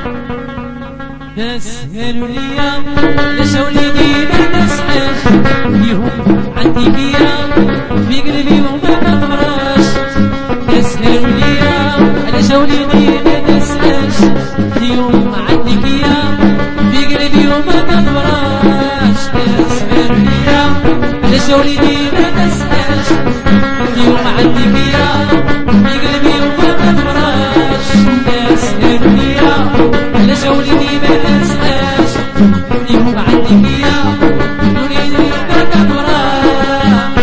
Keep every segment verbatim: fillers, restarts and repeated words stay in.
ناس قالوا ليا علاش وليدي ما نسحاش ليهم عندي كيا في قلبي وما نغراش. ناس قالوا ليا علاش وليدي ما نسحاش ليهم عندي كيا في قلبي وما نغراش. ناس قالوا ليا علاش وليدي ما نسحاش ليهم عندي كيا في قلبي وما نغراش. ناس قالوا ليا علاش وليدي ما نسحاش ليهم عندي كيا وليدي ما نغراش.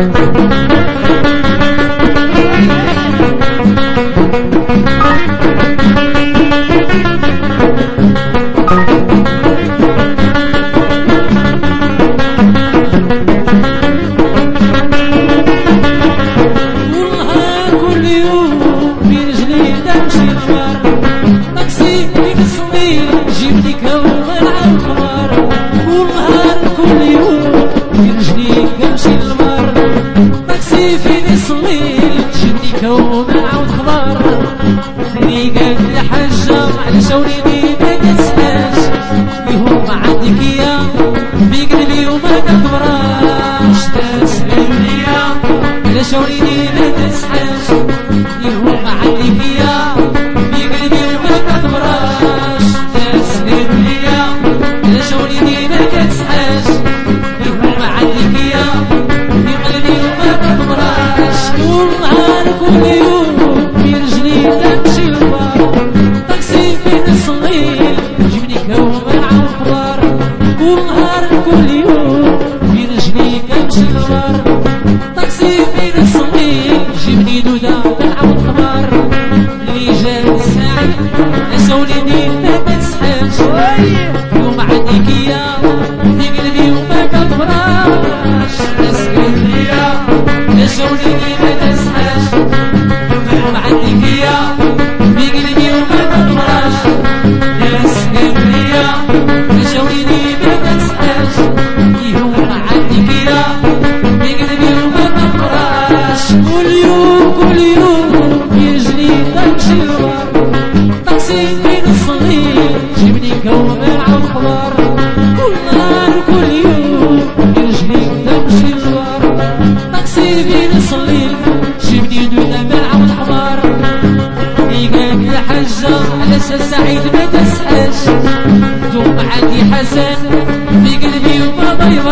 علاش وليدي ما نسحاش ليهم عندي كيا في قلبي وما نكبراش. ناس قالوا ليا علاش وليدي ما نسحاش ليهم عندي كيا في قلبي وما نكبراش. ناس قالوا ليا علاش وليدي ما نسحاش ليهم عندي كيا في قلبي وما نكبراش. كل نهار كل يوم في رجلي تمشي للبار طاكسي فين الصغير جبني كومن عالخضار. كل نهار كل يوم في رجلي كمشي للبار طاكسي فين الصغير جبني دودة بالعود خضار. اللي جا الساعة علاش وليدي ما نسحاش يوم عندي كيا في قلبي وما كبراش. ناس قالوا ليا علاش وليدي ما نسحاش يوم عندي كيا في قلبي وما كبراش. ناس قالوا ليا علاش وليدي ما نسحاش يوم عندي كيا في قلبي وما كبراش. كل يوم كل يوم في رجلي تمشي للبار طاكسي فين الصغير جبني كومن عالخضار. كل نهار كل يوم في رجلي تمشي للبار طاكسي فين الصغير جبني دودة بالعود خضار. قالت يا حجة علاش السعيد ما تسحاش دوم عندي حسن في قلبي وما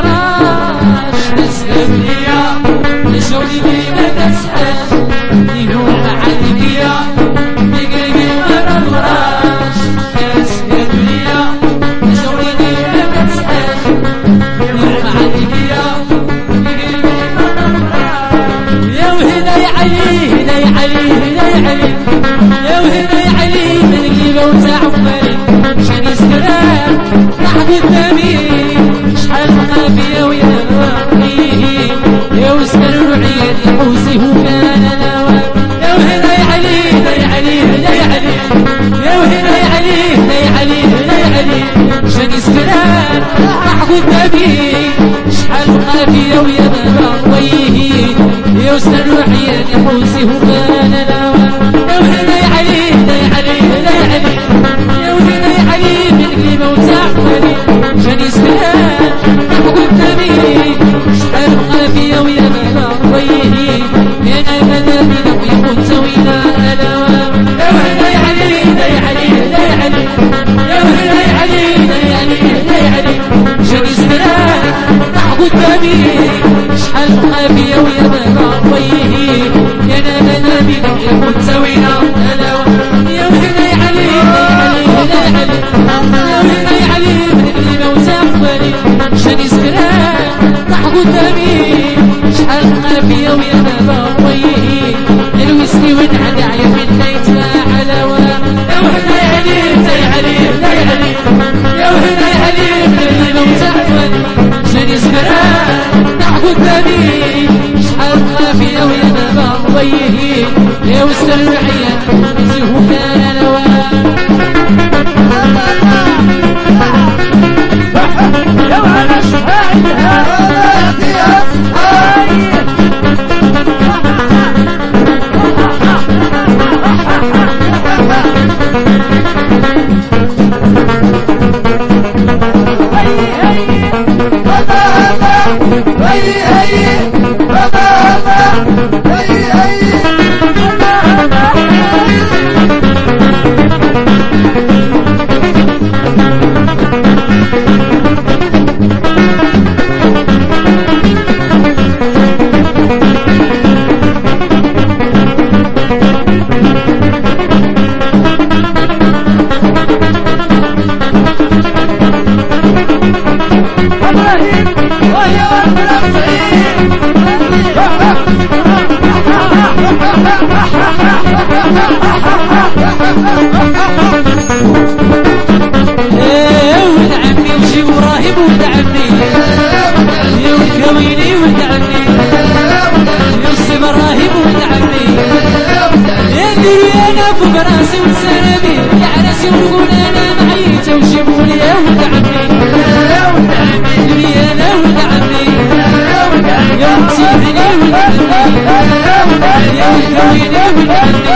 بيبراش. ناس قالوا ليا علاش وليدي ما تسحاش ليهم عندي كيا في قلبي وما بيبراش. ناس قالوا ليا علاش وليدي ما تسحاش ليهم عندي كيا في قلبي وما بيبراش. يا وهنا يا علي هنا يا علي هنا يا علي يا وهنا يا علي تنقيبه وتاع عمالي شان يسكران راح قدامي شحال خافيه ويا نواقيه يا وسكر وعيال يحوسي هو كان انا. يا وهنا يا علي هنا يا علي هنا يا علي يا وهنا يا علي هنا يا علي هنا يا علي شان يسكران راح قدامي شحال خافيه ويا نواقيه يا وسكر وعيال يحوسي هو كان انا. يا وهنا يا علي هنا يا علي هنا يا علي يا وجيبوا لي يا ولد عمي يا ولد عمي يا ولد عمي يا ولد عمي يا ولد عمي يا ولد عمي يا ولد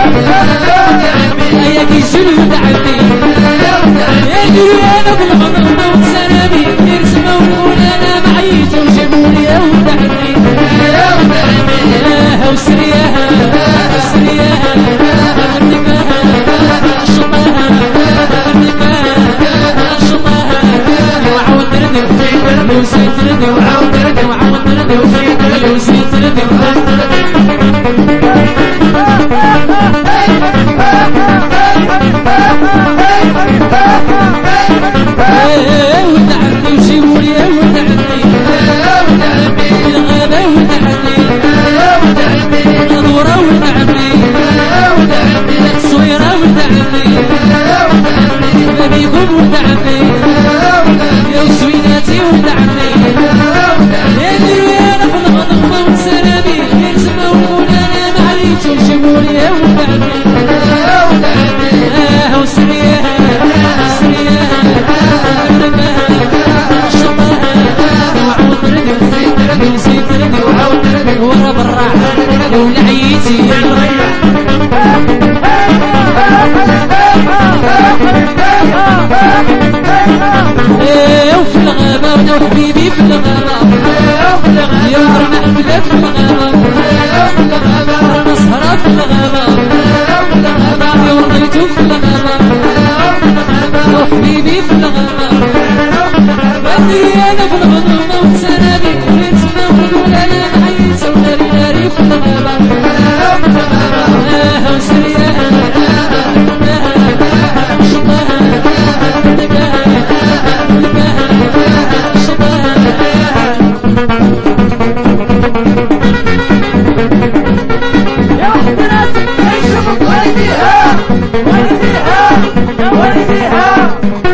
عمي يا كيجي ولد عمي يا ولد عمي يا ديري انا بالغضب وسلامي يرسموا ونقول انا معيش وجيبوا لي يا ولد عمي يا ولد عمي يا وسرياها وسرياها غنيكاها شطاها غنيكاها شطاها وعاود تردي وزيد تردي وعاود تردي وعاود تردي وزيد تردي وزيد تردي وعاود تردي يا ولد عمي وجيبوا لي يا ولد عمي يا ولد عمي الغابة ولد عمي يا ولد عمي النظورة ولد عمي يا ولد عمي التصويرة ولد عمي يا ولد عمي بابيكم ولد عمي يا ولد عمي يا وسويناتي ولد عمي يا ولد عمي يا ديري انا في الغضب وسلامي يرسموا ونقول انا معليش وجيبوا لي يا ولد عمي يا ولد عمي يا وسرياها وسرياها ورا براح لو لعيتي ايه وفي الغابة وانا وحبيبي في الغابة يا ورنا حفلة في الغابة ورنا سهرة في الغابة يا ورنيتو في الغابة وحبيبي في الغابة بدري انا في الغضب وسلامي ونسمع ونقول انا معيش وناري ناري في الغابة آه وسرياها شطاها نباها نباها شطاها يا وحدة ناسك يشوفك والديها والديها يا والديها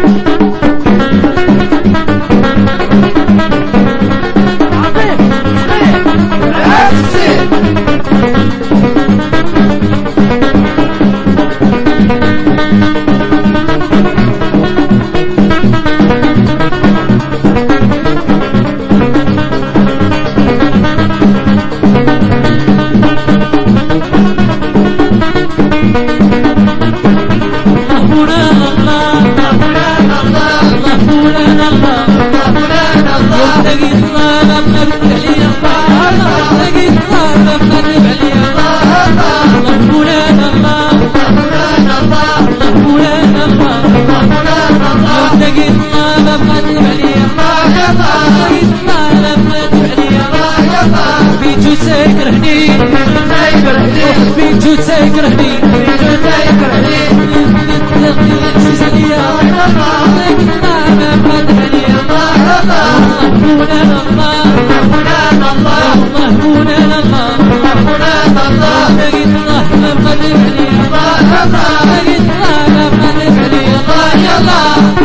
بيجو تكرهني بيجو تكرهني بيجو تكرهني عزيز عليا لكن ما بقد عليا الله مولانا الله مولانا الله الله مولانا الله مولانا الله لكن الله ما بقد عليا الله الله لكن الله ما بقد عليا الله يا الله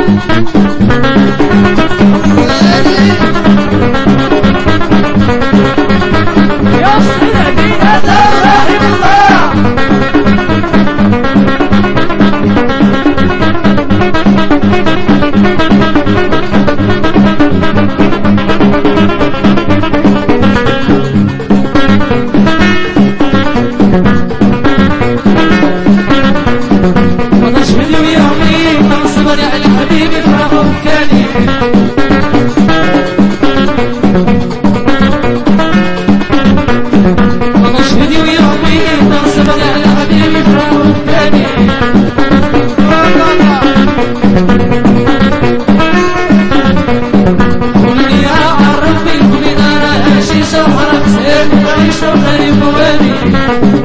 شوف غريب واني